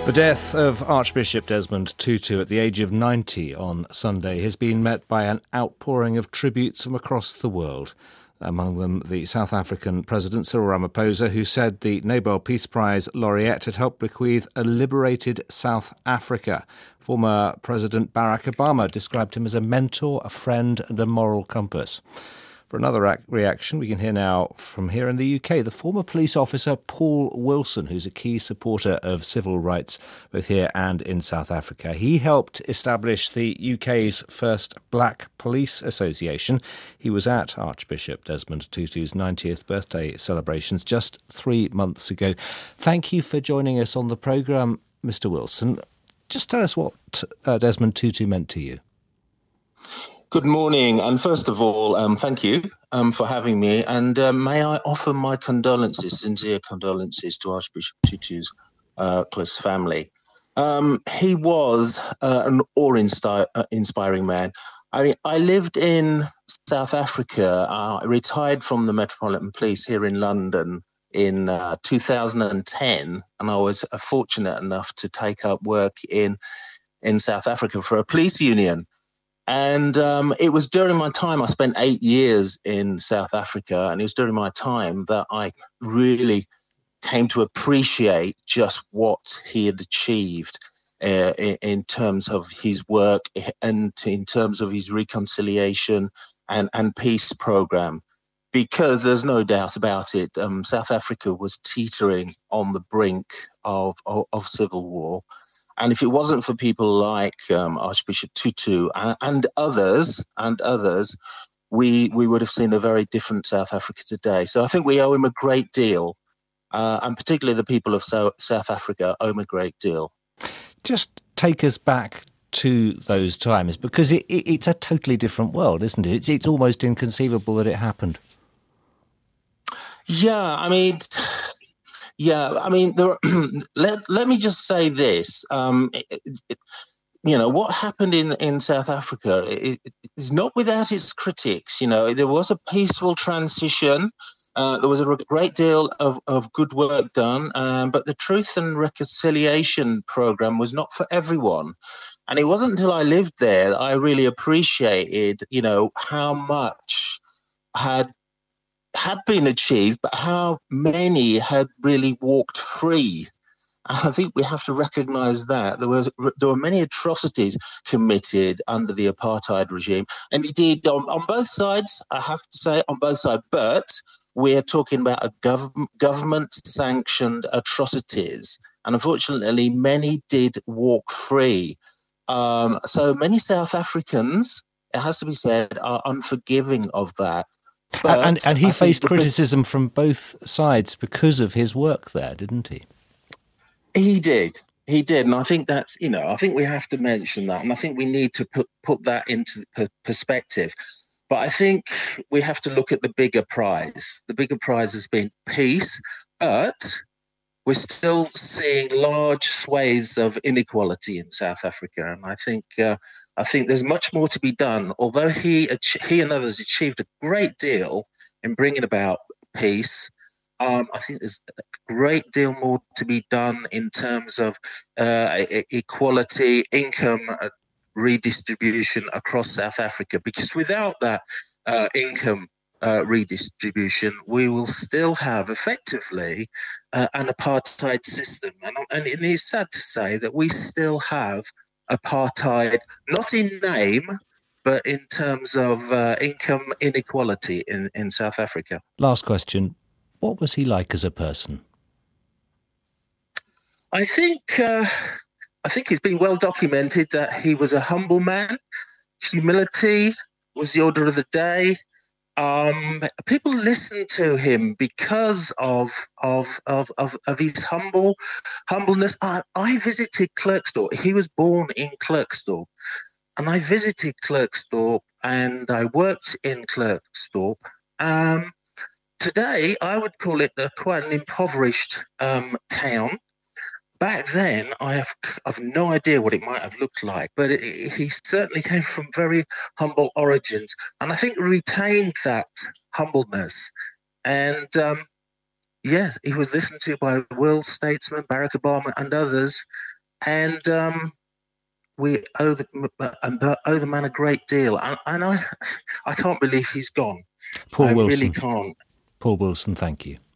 The death of Archbishop Desmond Tutu at the age of 90 on Sunday has been met by an outpouring of tributes from across the world. Among them, the South African President Cyril Ramaphosa, who said the Nobel Peace Prize laureate had helped bequeath a liberated South Africa. Former President Barack Obama described him as a mentor, a friend and a moral compass. For another reaction, we can hear now from here in the UK, the former police officer Paul Wilson, who's a key supporter of civil rights both here and in South Africa. He helped establish the UK's first Black Police Association. He was at Archbishop Desmond Tutu's 90th birthday celebrations just 3 months ago. Thank you for joining us on the programme, Mr. Wilson. Just tell us what Desmond Tutu meant to you. Good morning, and first of all, thank you for having me, and may I offer my sincere condolences to Archbishop Tutu's close family. He was an awe-inspiring man. I mean, I lived in South Africa. I retired from the Metropolitan Police here in London in 2010, and I was fortunate enough to take up work in South Africa for a police union. And it was during my time, I spent 8 years in South Africa, and it was during my time that I really came to appreciate just what he had achieved in terms of his work and in terms of his reconciliation and peace program. Because there's no doubt about it, South Africa was teetering on the brink of civil war. And if it wasn't for people like Archbishop Tutu and others, we would have seen a very different South Africa today. So I think we owe him a great deal, and particularly the people of South Africa owe him a great deal. Just take us back to those times, because it's a totally different world, isn't it? It's almost inconceivable that it happened. Yeah, I mean, let me just say this. What happened in South Africa is not without its critics. There was a peaceful transition. There was a great deal of good work done, but the Truth and Reconciliation program was not for everyone. And it wasn't until I lived there that I really appreciated, how much had been achieved, but how many had really walked free. And I think we have to recognise that there were many atrocities committed under the apartheid regime, and indeed on both sides. I have to say on both sides, but we're talking about a government-sanctioned atrocities, and unfortunately, many did walk free. So many South Africans, it has to be said, are unforgiving of that. And he faced criticism from both sides because of his work there, didn't he? He did, and I think that I think we have to mention that, and I think we need to put that into perspective. But I think we have to look at the bigger prize. The bigger prize has been peace, but we're still seeing large swathes of inequality in South Africa, and I think there's much more to be done. Although he and others achieved a great deal in bringing about peace, I think there's a great deal more to be done in terms of equality, income redistribution across South Africa. Because without that income redistribution, we will still have effectively an apartheid system. And it is sad to say that we still have apartheid, not in name, but in terms of income inequality in South Africa. Last question. What was he like as a person? I think it's been well documented that he was a humble man. Humility was the order of the day. People listened to him because of his humbleness. I visited Klerksdorp. He was born in Klerksdorp, and I visited Klerksdorp and I worked in Klerksdorp. Today, I would call it quite an impoverished town. Back then, I've no idea what it might have looked like, but he certainly came from very humble origins, and I think retained that humbleness. And he was listened to by world statesmen, Barack Obama and others, and we owe the man a great deal. And I can't believe he's gone. Paul I Wilson. really can't. Paul Wilson, thank you.